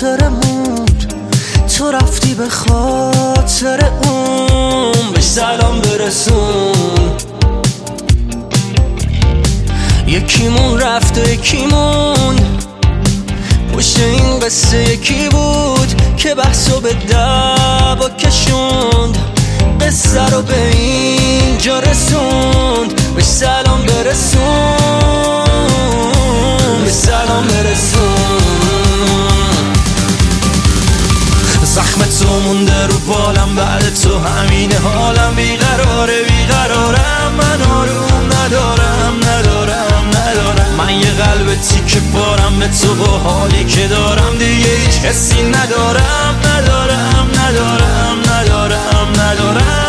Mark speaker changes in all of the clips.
Speaker 1: خاطر موند، تو رفتی به خاطر اون، بهش سلام برسون. یکیمون رفت و یکیمون، پشت این قصه یکی بود که بحثو به دعوا کشوند، قصه رو به اینجا رسوند، بهش سلام برسون، بهش سلام برسون. زخم تو مونده رو بالم، بعد تو همین حالم، بیقراره بیقرارم، من آروم ندارم ندارم ندارم. من یه قلب تیکه بارم به تو، با حالی که دارم دیگه هیچ حسی ندارم ندارم ندارم ندارم ندارم.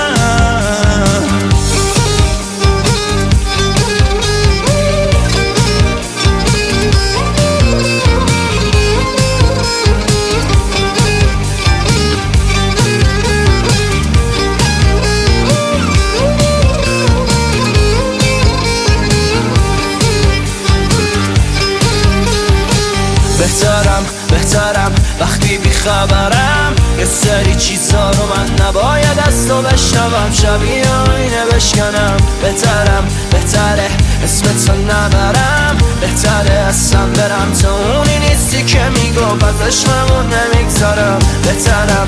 Speaker 1: بهترم وقتی بیخبرم، یه سری چیزا رو من نباید از تو بشنوم، شبیه آینه بشکنم. بهتره اسم تو نبرم، بهتره اصلا برم، تو اونی نیستی که میگفت ازش ممون نمیگذارم. بهترم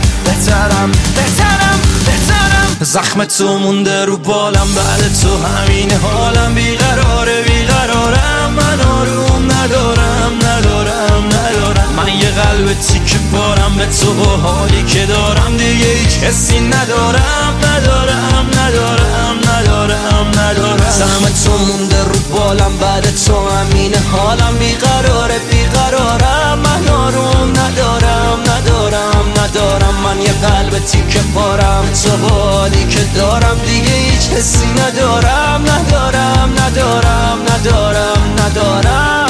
Speaker 1: زخم تو مونده رو بالم، بعد تو همین حالم، بیقراره بیقرارم، من آروم ندارم ندارم ندارم. من یه قلب تیکه بارم به تو، با حالی که دارم دیگه هیچ حسی ندارم ندارم ندارم ندارم ندارم. زخم تو مونده رو بالم، بعد تو همین حالم، بیقراره بیقرارم، من آروم ندارم ندارم ندارم. من یه قلب تیکه بارم، تو با حالی که دارم دیگه هیچ حسی ندارم ندارم ندارم ندارم ندارم.